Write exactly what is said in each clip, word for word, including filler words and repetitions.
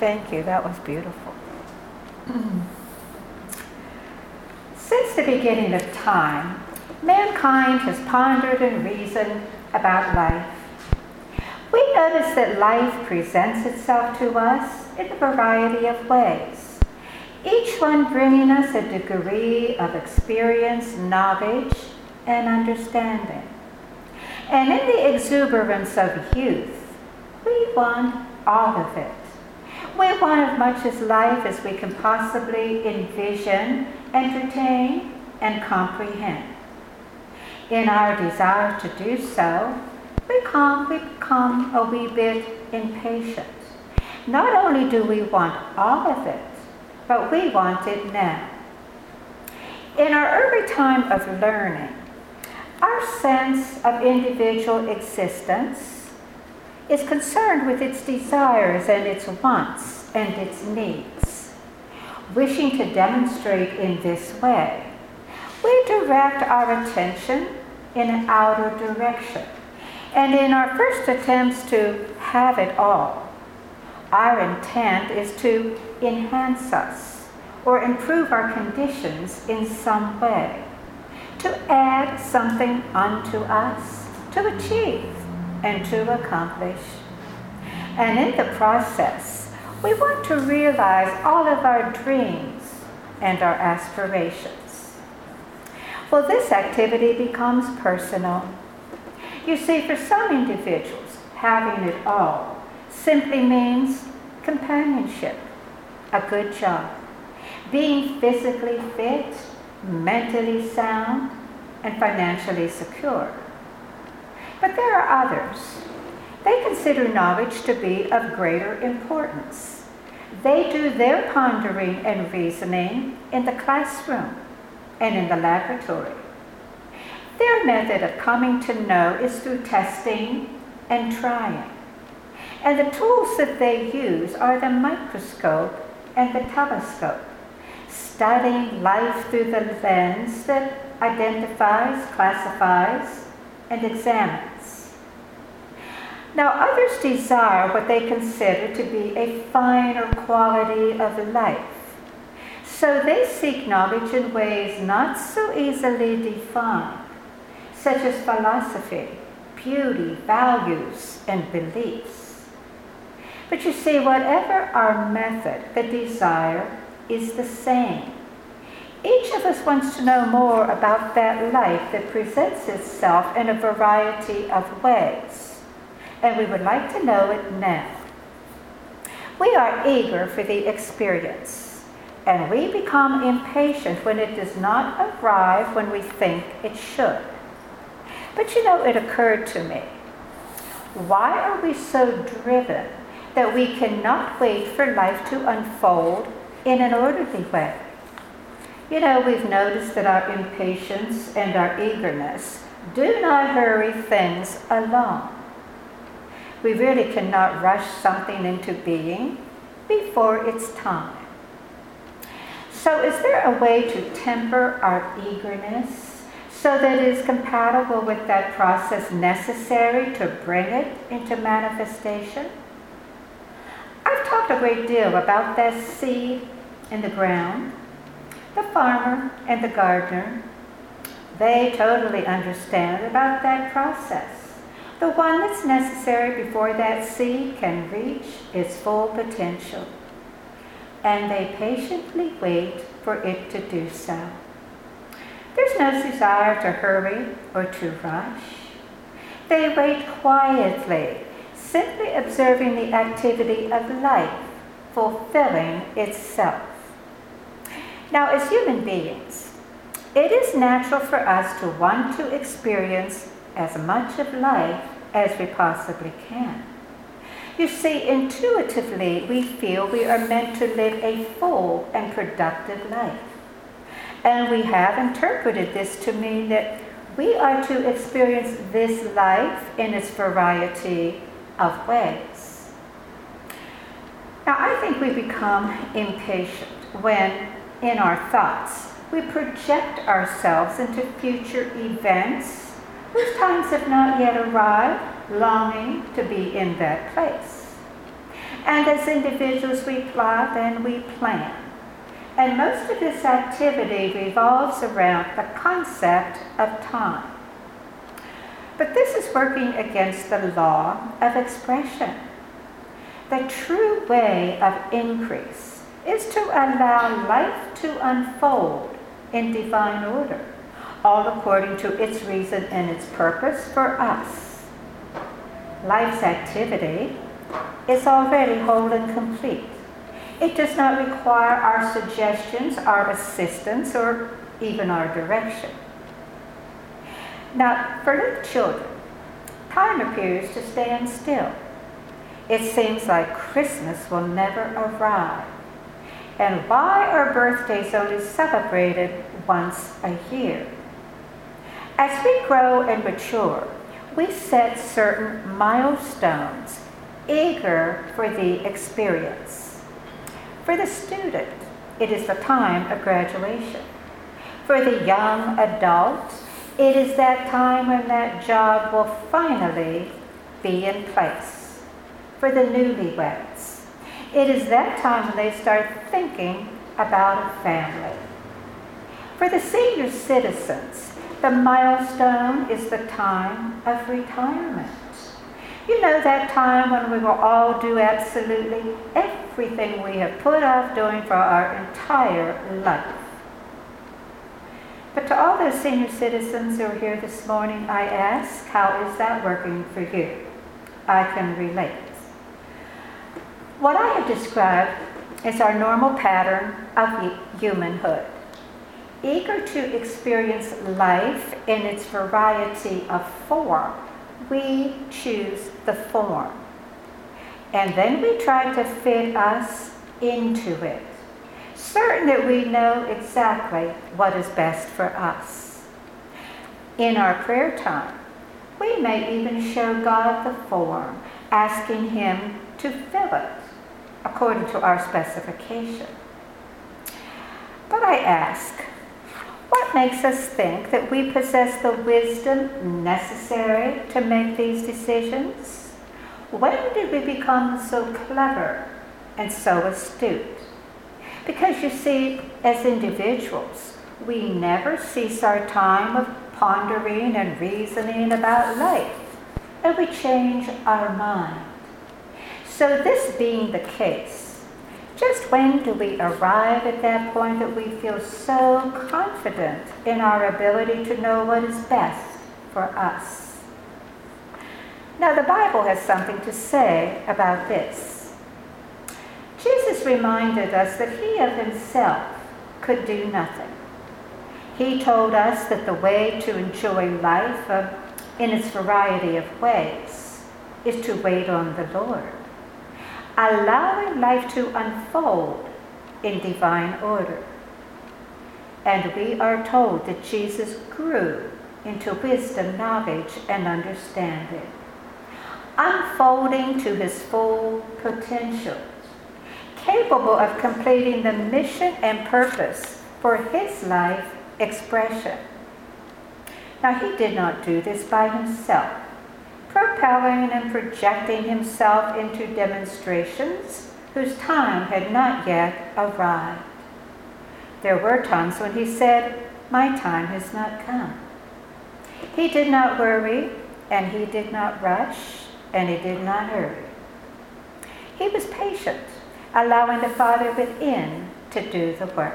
Thank you. That was beautiful. Since the beginning of time, mankind has pondered and reasoned about life. We notice that life presents itself to us in a variety of ways, each one bringing us a degree of experience, knowledge, and understanding. And in the exuberance of youth, we want all of it. We want as much as life as we can possibly envision, entertain, and comprehend. In our desire to do so, we become, we become a wee bit impatient. Not only do we want all of it, but we want it now. In our early time of learning, our sense of individual existence is concerned with its desires and its wants and its needs. Wishing to demonstrate in this way, we direct our attention in an outer direction. And in our first attempts to have it all, our intent is to enhance us or improve our conditions in some way, to add something unto us, to achieve and to accomplish. And in the process, we want to realize all of our dreams and our aspirations. Well, this activity becomes personal. You see, for some individuals, having it all simply means companionship, a good job, being physically fit, mentally sound, and financially secure. But there are others. They consider knowledge to be of greater importance. They do their pondering and reasoning in the classroom and in the laboratory. Their method of coming to know is through testing and trying. And the tools that they use are the microscope and the telescope, studying life through the lens that identifies, classifies, and examines. Now, others desire what they consider to be a finer quality of life. So they seek knowledge in ways not so easily defined, such as philosophy, beauty, values, and beliefs. But you see, whatever our method, the desire is the same. Each of us wants to know more about that life that presents itself in a variety of ways, and we would like to know it now. We are eager for the experience, and we become impatient when it does not arrive when we think it should. But you know, it occurred to me, why are we so driven that we cannot wait for life to unfold in an orderly way? You know, we've noticed that our impatience and our eagerness do not hurry things along. We really cannot rush something into being before it's time. So is there a way to temper our eagerness so that it is compatible with that process necessary to bring it into manifestation? I've talked a great deal about that seed in the ground. The farmer and the gardener, they totally understand about that process, the one that's necessary before that seed can reach its full potential. And they patiently wait for it to do so. There's no desire to hurry or to rush. They wait quietly, simply observing the activity of life fulfilling itself. Now, as human beings, it is natural for us to want to experience as much of life as we possibly can. You see, intuitively, we feel we are meant to live a full and productive life. And we have interpreted this to mean that we are to experience this life in its variety of ways. Now, I think we become impatient when, in our thoughts, we project ourselves into future events whose times have not yet arrived, longing to be in that place. And as individuals, we plot and we plan. And most of this activity revolves around the concept of time. But this is working against the law of expression. The true way of increase is to allow life to unfold in divine order, all according to its reason and its purpose for us. Life's activity is already whole and complete. It does not require our suggestions, our assistance, or even our direction. Now, for little children, time appears to stand still. It seems like Christmas will never arrive. And why are birthdays only celebrated once a year? As we grow and mature, we set certain milestones, eager for the experience. For the student, it is the time of graduation. For the young adult, it is that time when that job will finally be in place. For the newlyweds, it is that time when they start thinking about a family. For the senior citizens, the milestone is the time of retirement. You know, that time when we will all do absolutely everything we have put off doing for our entire life. But to all those senior citizens who are here this morning, I ask, how is that working for you? I can relate. What I have described is our normal pattern of humanhood. Eager to experience life in its variety of form, we choose the form. And then we try to fit us into it, certain that we know exactly what is best for us. In our prayer time, we may even show God the form, asking Him to fill it according to our specification. But I ask, what makes us think that we possess the wisdom necessary to make these decisions? When did we become so clever and so astute? Because you see, as individuals, we never cease our time of pondering and reasoning about life, and we change our mind. So this being the case, just when do we arrive at that point that we feel so confident in our ability to know what is best for us? Now, the Bible has something to say about this. Jesus reminded us that He of Himself could do nothing. He told us that the way to enjoy life uh, in its variety of ways is to wait on the Lord, allowing life to unfold in divine order. And we are told that Jesus grew into wisdom, knowledge, and understanding, unfolding to His full potential, capable of completing the mission and purpose for His life expression. Now, He did not do this by Himself, propelling and projecting Himself into demonstrations whose time had not yet arrived. There were times when He said, "My time has not come." He did not worry, and He did not rush, and He did not hurry. He was patient, allowing the Father within to do the work.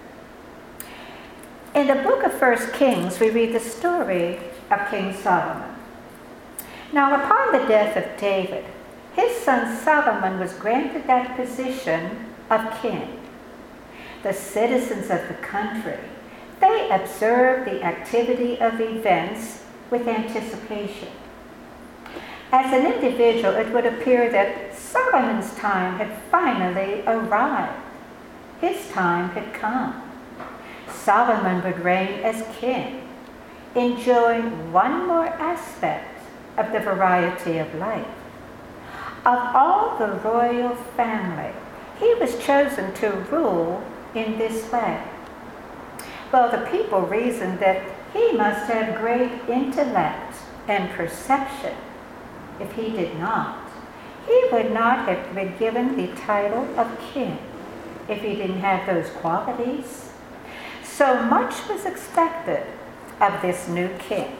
In the book of First Kings, we read the story of King Solomon. Now, upon the death of David, his son Solomon was granted that position of king. The citizens of the country, they observed the activity of events with anticipation. As an individual, it would appear that Solomon's time had finally arrived. His time had come. Solomon would reign as king, enjoying one more aspect of the variety of life. Of all the royal family, he was chosen to rule in this way. Well, the people reasoned that he must have great intellect and perception. If he did not, he would not have been given the title of king if he didn't have those qualities. So much was expected of this new king.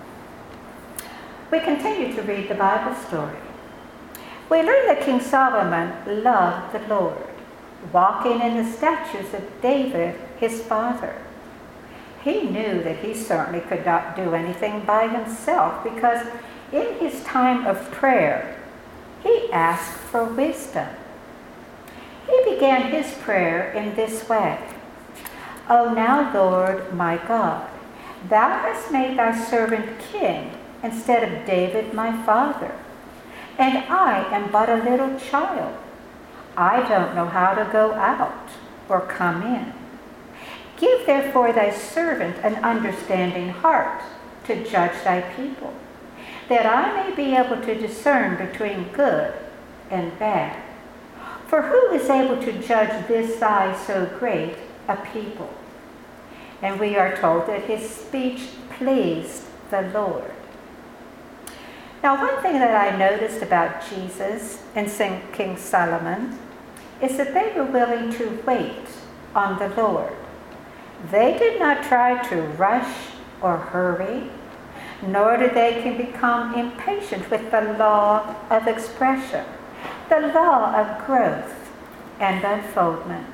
We continue to read the Bible story. We learn that King Solomon loved the Lord, walking in the statutes of David, his father. He knew that he certainly could not do anything by himself because in his time of prayer, he asked for wisdom. He began his prayer in this way. O now, Lord my God, thou hast made thy servant king instead of David my father, and I am but a little child. I don't know how to go out or come in. Give therefore thy servant an understanding heart to judge thy people, that I may be able to discern between good and bad. For who is able to judge this size so great a people? And we are told that his speech pleased the Lord. Now, one thing that I noticed about Jesus and King Solomon is that they were willing to wait on the Lord. They did not try to rush or hurry, nor did they become impatient with the law of expression, the law of growth and unfoldment.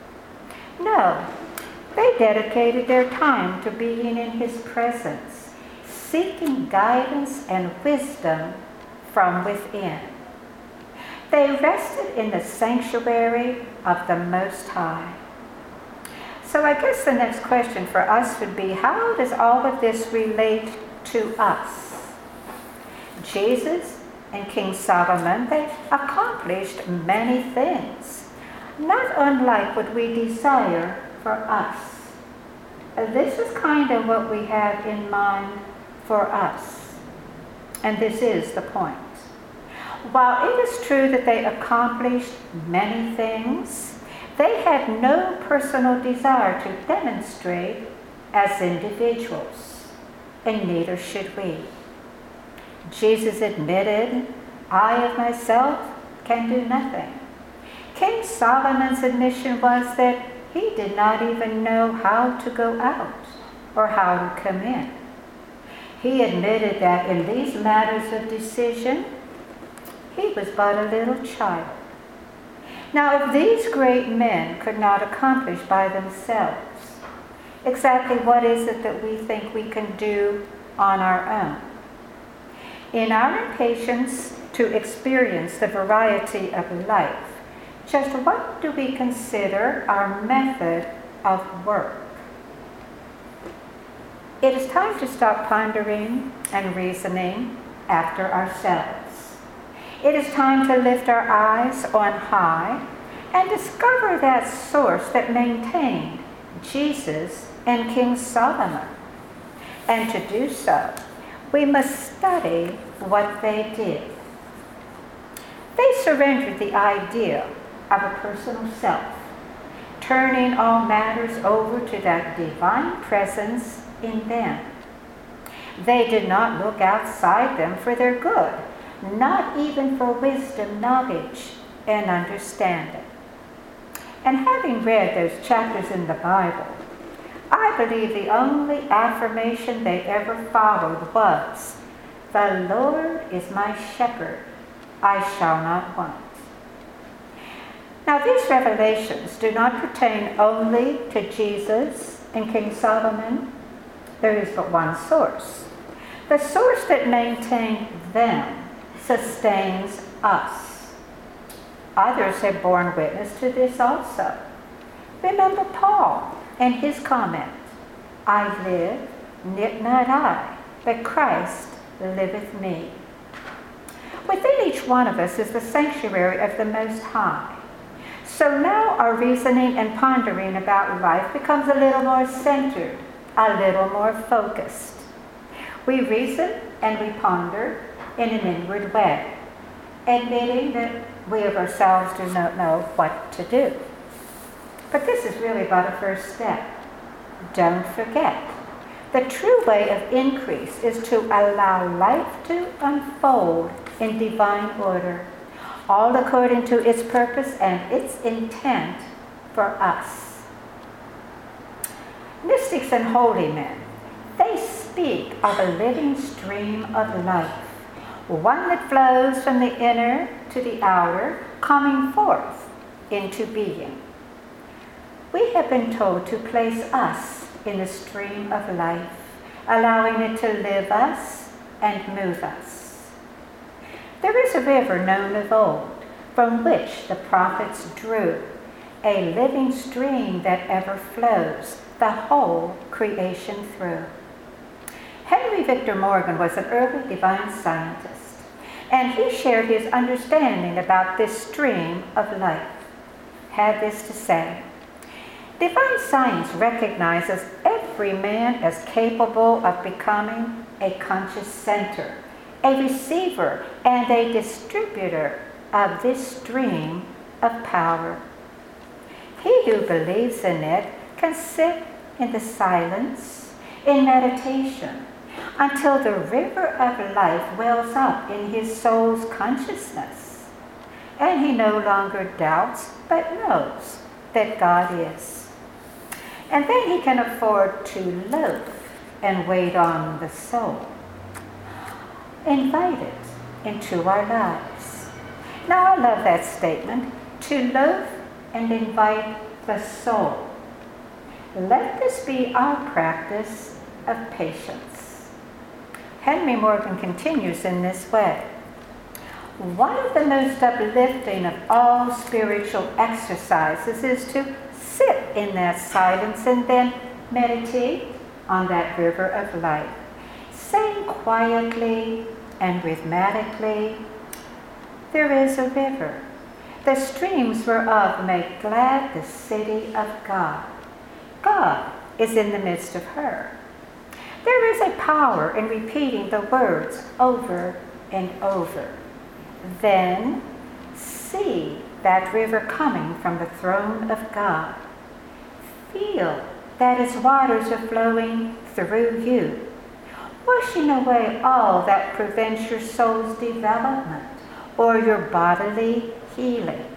No, they dedicated their time to being in his presence, seeking guidance and wisdom from within. They rested in the sanctuary of the Most High. So I guess the next question for us would be, how does all of this relate to us? Jesus and King Solomon, they accomplished many things, not unlike what we desire for us. This is kind of what we have in mind for us. And this is the point. While it is true that they accomplished many things, they had no personal desire to demonstrate as individuals, and neither should we. Jesus admitted, I of myself can do nothing. King Solomon's admission was that he did not even know how to go out or how to come in. He admitted that in these matters of decision, he was but a little child. Now, if these great men could not accomplish by themselves, exactly what is it that we think we can do on our own? In our impatience to experience the variety of life, just what do we consider our method of work? It is time to stop pondering and reasoning after ourselves. It is time to lift our eyes on high and discover that source that maintained Jesus and King Solomon. And to do so, we must study what they did. They surrendered the idea of a personal self, turning all matters over to that divine presence in them. They did not look outside them for their good, not even for wisdom, knowledge, and understanding. And having read those chapters in the Bible, I believe the only affirmation they ever followed was, the Lord is my shepherd, I shall not want. Now, these revelations do not pertain only to Jesus and King Solomon. There is but one source. The source that maintained them sustains us. Others have borne witness to this also. Remember Paul and his comment, I live, yet not I, but Christ liveth me. Within each one of us is the sanctuary of the Most High. So now our reasoning and pondering about life becomes a little more centered, a little more focused. We reason and we ponder in an inward way, admitting that we of ourselves do not know what to do. But this is really but a first step. Don't forget, the true way of increase is to allow life to unfold in divine order, all according to its purpose and its intent for us. Mystics and holy men, they speak of a living stream of life, one that flows from the inner to the outer, coming forth into being. We have been told to place us in the stream of life, allowing it to live us and move us. There is a river known of old, from which the prophets drew, a living stream that ever flows the whole creation through. Henry Victor Morgan was an early divine scientist, and he shared his understanding about this stream of life. Had this to say: divine science recognizes every man as capable of becoming a conscious center, a receiver, and a distributor of this stream of power. He who believes in it can sit in the silence, in meditation, until the river of life wells up in his soul's consciousness, and he no longer doubts but knows that God is. And then he can afford to loaf and wait on the soul. Invite it into our lives. Now I love that statement, to loaf and invite the soul. Let this be our practice of patience. Henry Morgan continues in this way: one of the most uplifting of all spiritual exercises is to sit in that silence and then meditate on that river of life, saying quietly and rhythmically, there is a river. The streams whereof make glad the city of God. God is in the midst of her. There is a power in repeating the words over and over. Then see that river coming from the throne of God. Feel that its waters are flowing through you, washing away all that prevents your soul's development or your bodily healing.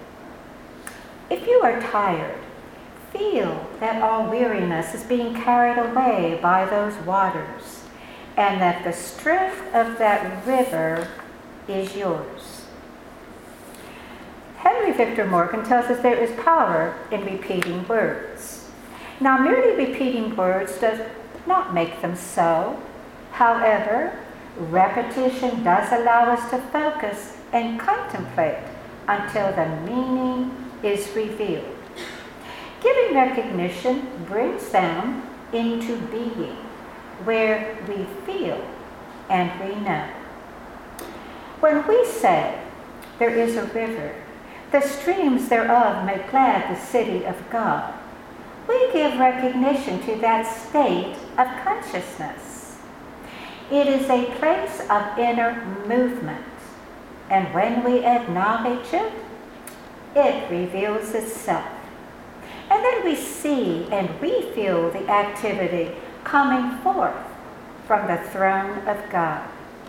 If you are tired, feel that all weariness is being carried away by those waters, and that the strength of that river is yours. Henry Victor Morgan tells us there is power in repeating words. Now, merely repeating words does not make them so. However, repetition does allow us to focus and contemplate until the meaning is revealed. Giving recognition brings them into being, where we feel and we know. When we say, there is a river, the streams thereof make glad the city of God, we give recognition to that state of consciousness. It is a place of inner movement, and when we acknowledge it, it reveals itself. And then we see and we feel the activity coming forth from the throne of God.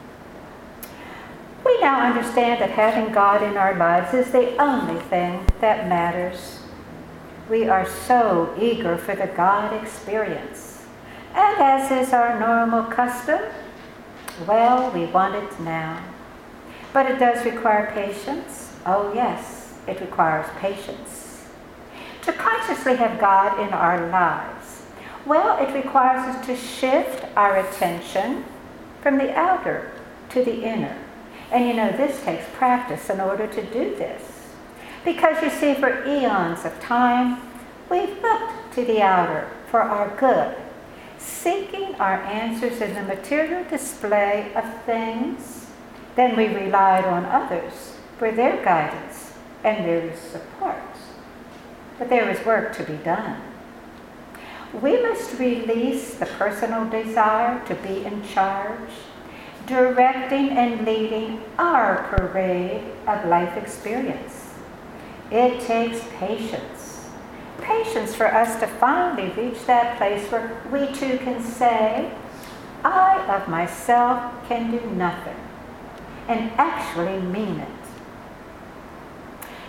We now understand that having God in our lives is the only thing that matters. We are so eager for the God experience. And as is our normal custom, well, we want it now. But it does require patience. Oh yes, it requires patience. To consciously have God in our lives, well, it requires us to shift our attention from the outer to the inner. And you know, this takes practice in order to do this. Because you see, for eons of time, we've looked to the outer for our good, seeking our answers in the material display of things. Then we relied on others for their guidance and their support. But there is work to be done. We must release the personal desire to be in charge, directing and leading our parade of life experience. It takes patience. Patience for us to finally reach that place where we too can say, I of myself can do nothing, and actually mean it.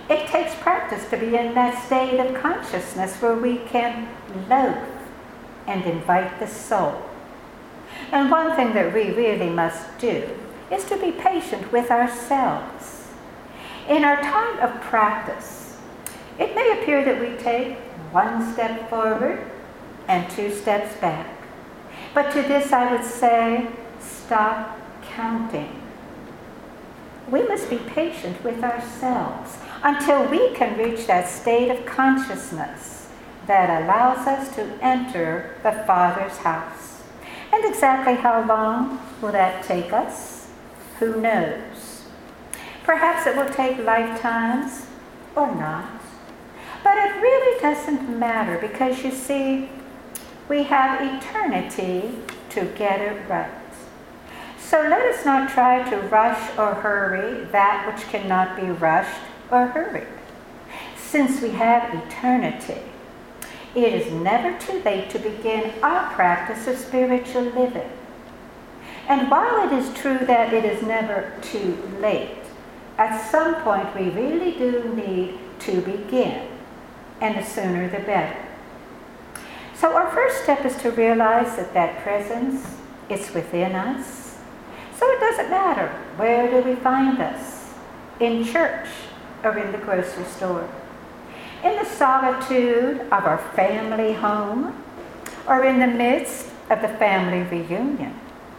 It takes practice to be in that state of consciousness where we can loathe and invite the soul. And one thing that we really must do is to be patient with ourselves. In our time of practice, it may appear that we take one step forward and two steps back. But to this I would say, stop counting. We must be patient with ourselves until we can reach that state of consciousness that allows us to enter the Father's house. And exactly how long will that take us? Who knows? Perhaps it will take lifetimes or not. But it really doesn't matter because, you see, we have eternity to get it right. So let us not try to rush or hurry that which cannot be rushed or hurried. Since we have eternity, it is never too late to begin our practice of spiritual living. And while it is true that it is never too late, at some point we really do need to begin, and the sooner the better. So our first step is to realize that that presence is within us. So it doesn't matter where do we find us, in church or in the grocery store, in the solitude of our family home, or in the midst of the family reunion.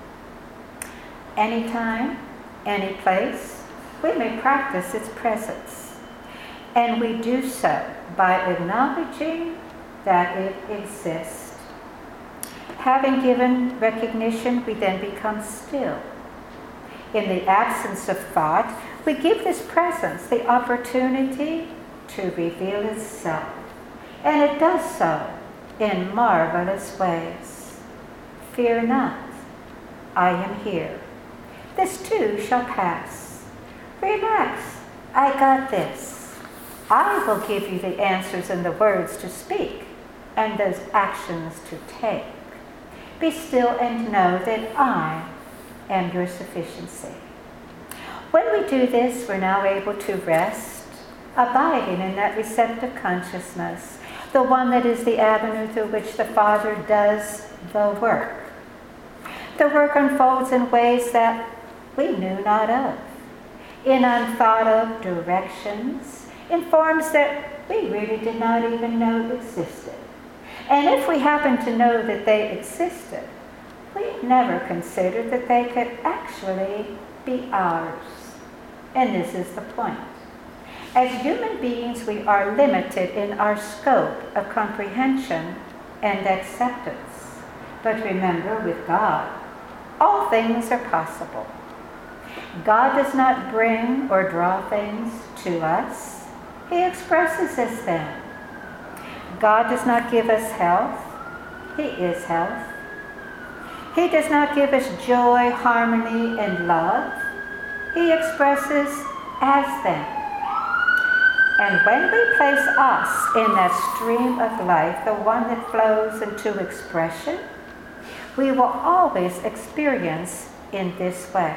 Anytime, any place, we may practice its presence. And we do so by acknowledging that it exists. Having given recognition, we then become still. In the absence of thought, we give this presence the opportunity to reveal itself. And it does so in marvelous ways. Fear not, I am here. This too shall pass. Relax, I got this. I will give you the answers and the words to speak and those actions to take. Be still and know that I am your sufficiency. When we do this, we're now able to rest, abiding in that receptive consciousness, the one that is the avenue through which the Father does the work. The work unfolds in ways that we knew not of, in unthought of directions, in forms that we really did not even know existed. And if we happen to know that they existed, we never considered that they could actually be ours. And this is the point. As human beings, we are limited in our scope of comprehension and acceptance. But remember, with God, all things are possible. God does not bring or draw things to us. He expresses us them. God does not give us health. He is health. He does not give us joy, harmony, and love. He expresses as them. And when we place us in that stream of life, the one that flows into expression, we will always experience in this way.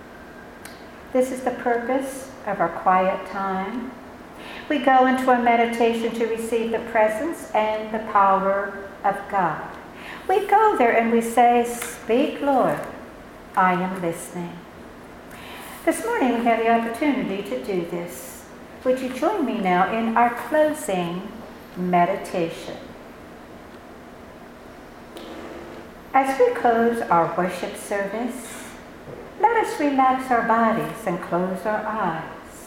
This is the purpose of our quiet time. We go into a meditation to receive the presence and the power of God. We go there and we say, "Speak, Lord, I am listening." This morning we have the opportunity to do this. Would you join me now in our closing meditation? As we close our worship service, let us relax our bodies and close our eyes.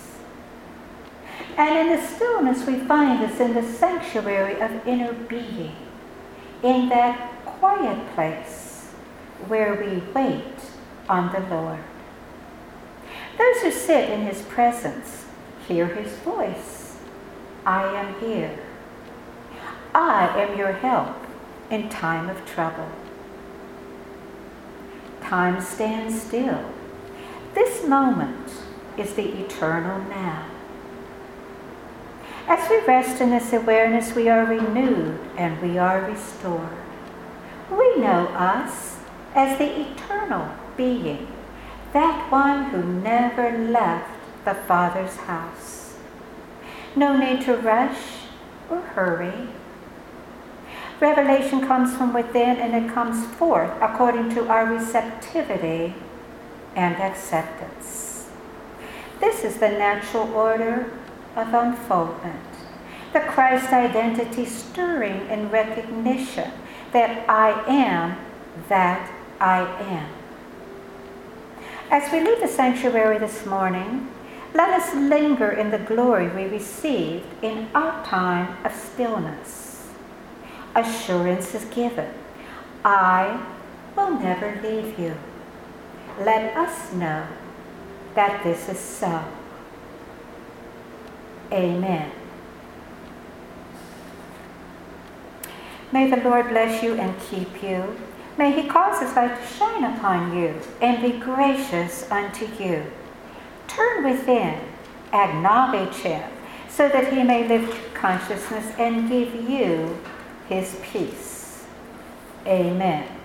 And in the stillness we find us in the sanctuary of inner being, in that quiet place where we wait on the Lord. Those who sit in his presence hear his voice. I am here. I am your help in time of trouble. Time stands still. This moment is the eternal now. As we rest in this awareness, we are renewed and we are restored. We know us as the eternal being, that one who never left the Father's house. No need to rush or hurry. Revelation comes from within, and it comes forth according to our receptivity and acceptance. This is the natural order of unfoldment, the Christ identity stirring in recognition that I am that I am. As we leave the sanctuary this morning, let us linger in the glory we received in our time of stillness. Assurance is given. I will never leave you. Let us know that this is so. Amen. May the Lord bless you and keep you. May he cause his light to shine upon you and be gracious unto you. Turn within, acknowledge him, so that he may lift your consciousness and give you his peace. Amen.